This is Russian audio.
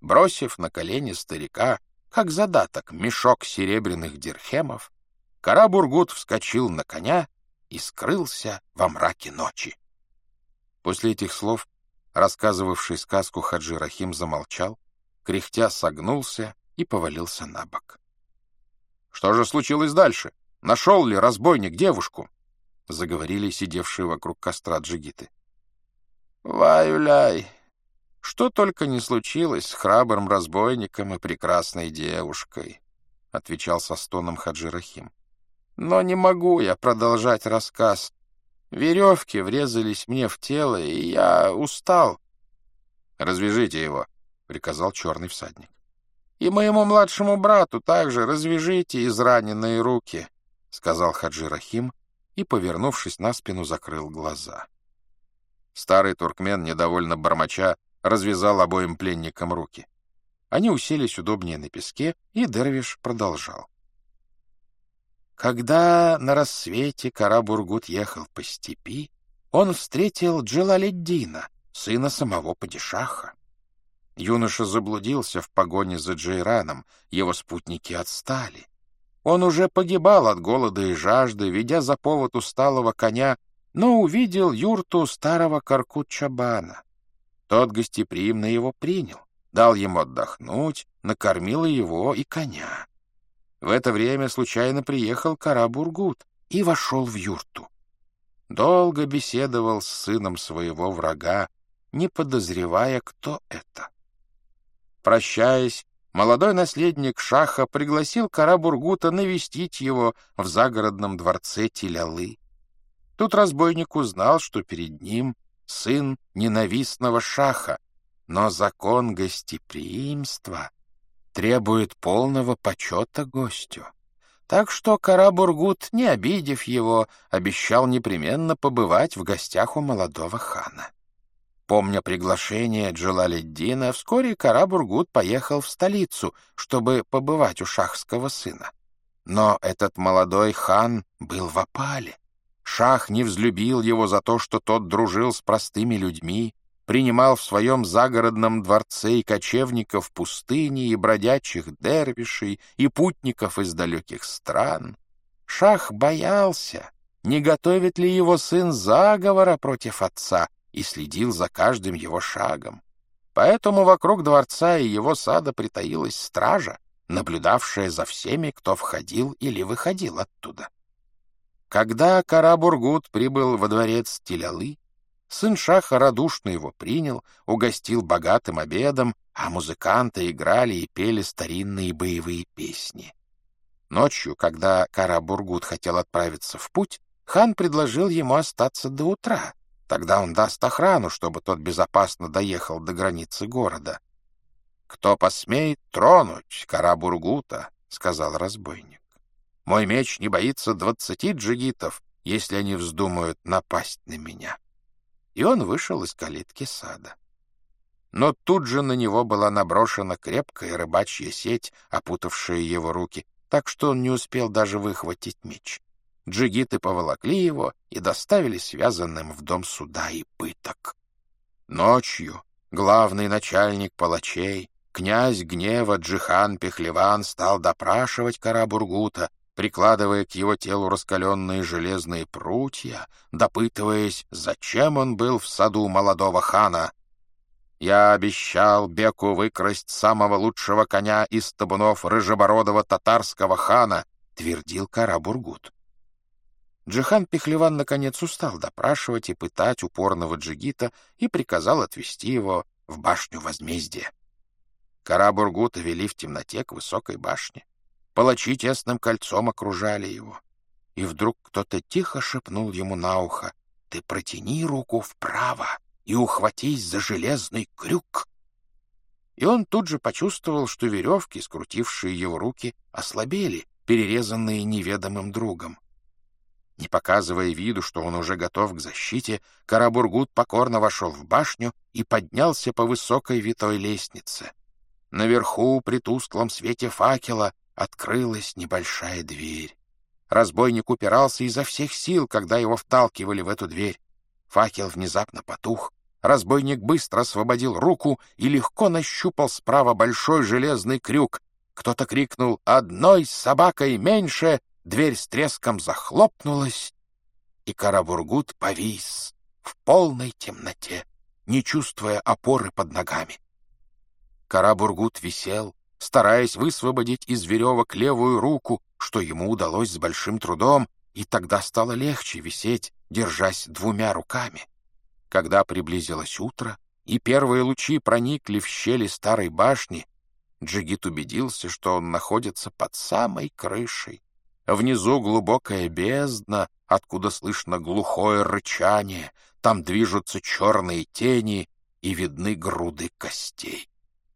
Бросив на колени старика, как задаток, мешок серебряных дирхемов, Кара-Бургут вскочил на коня и скрылся во мраке ночи. После этих слов рассказывавший сказку Хаджи Рахим замолчал, кряхтя согнулся и повалился на бок. — Что же случилось дальше? Нашел ли разбойник девушку? — заговорили сидевшие вокруг костра джигиты. — Вай-уляй! Что только не случилось с храбрым разбойником и прекрасной девушкой, — отвечал со стоном Хаджи Рахим. — Но не могу я продолжать рассказ. Веревки врезались мне в тело, и я устал. — Развяжите его, — приказал черный всадник. — И моему младшему брату также развяжите израненные руки, — сказал Хаджи Рахим и, повернувшись на спину, закрыл глаза. Старый туркмен, недовольно бормоча, развязал обоим пленникам руки. Они уселись удобнее на песке, и дервиш продолжал. Когда на рассвете Кара-Бургут ехал по степи, он встретил Джалаледдина, сына самого падишаха. Юноша заблудился в погоне за Джейраном, его спутники отстали. Он уже погибал от голода и жажды, ведя за повод усталого коня, но увидел юрту старого Каркут-Чабана. Тот гостеприимно его принял, дал ему отдохнуть, накормил его и коня. В это время случайно приехал Кара-Бургут и вошел в юрту. Долго беседовал с сыном своего врага, не подозревая, кто это. Прощаясь, молодой наследник шаха пригласил Кара-Бургута навестить его в загородном дворце Тилялы. Тут разбойник узнал, что перед ним сын ненавистного шаха, но закон гостеприимства требует полного почета гостю. Так что Кара-Бургут, не обидев его, обещал непременно побывать в гостях у молодого хана. Помня приглашение Джалаледдина, вскоре Кара-Бургут поехал в столицу, чтобы побывать у шахского сына. Но этот молодой хан был в опале. Шах не взлюбил его за то, что тот дружил с простыми людьми, принимал в своем загородном дворце и кочевников пустыни, и бродячих дервишей, и путников из далеких стран. Шах боялся, не готовит ли его сын заговора против отца, и следил за каждым его шагом. Поэтому вокруг дворца и его сада притаилась стража, наблюдавшая за всеми, кто входил или выходил оттуда. Когда Кара-Бургут прибыл во дворец Тилялы, сын шаха радушно его принял, угостил богатым обедом, а музыканты играли и пели старинные боевые песни. Ночью, когда Кара-Бургут хотел отправиться в путь, хан предложил ему остаться до утра. Тогда он даст охрану, чтобы тот безопасно доехал до границы города. — Кто посмеет тронуть Кара-Бургута, — сказал разбойник. — Мой меч не боится 20 джигитов, если они вздумают напасть на меня. И он вышел из калитки сада. Но тут же на него была наброшена крепкая рыбачья сеть, опутавшая его руки, так что он не успел даже выхватить меч. Джигиты поволокли его и доставили связанным в дом суда и пыток. Ночью главный начальник палачей, князь гнева Джихан Пехлеван, стал допрашивать Кара-Бургута, прикладывая к его телу раскаленные железные прутья, допытываясь, зачем он был в саду молодого хана. «Я обещал Беку выкрасть самого лучшего коня из табунов рыжебородого татарского хана», — твердил Кара-Бургут. Джихан Пехлеван наконец устал допрашивать и пытать упорного джигита и приказал отвести его в башню возмездия. Кара-Бургута вели в темноте к высокой башне. Палачи тесным кольцом окружали его. И вдруг кто-то тихо шепнул ему на ухо: «Ты протяни руку вправо и ухватись за железный крюк». И он тут же почувствовал, что веревки, скрутившие его руки, ослабели, перерезанные неведомым другом. Не показывая виду, что он уже готов к защите, Кара-Бургут покорно вошел в башню и поднялся по высокой витой лестнице. Наверху, при тусклом свете факела, открылась небольшая дверь. Разбойник упирался изо всех сил, когда его вталкивали в эту дверь. Факел внезапно потух, Разбойник быстро освободил руку и легко нащупал справа большой железный крюк. Кто-то крикнул «Одной собакой меньше!», дверь с треском захлопнулась, и Кара-Бургут повис в полной темноте, не чувствуя опоры под ногами. Кара-Бургут висел, стараясь высвободить из веревок левую руку, что ему удалось с большим трудом, и тогда стало легче висеть, держась двумя руками. Когда приблизилось утро, и первые лучи проникли в щели старой башни, Джигит убедился, что он находится под самой крышей. Внизу глубокая бездна, откуда слышно глухое рычание, там движутся черные тени и видны груды костей.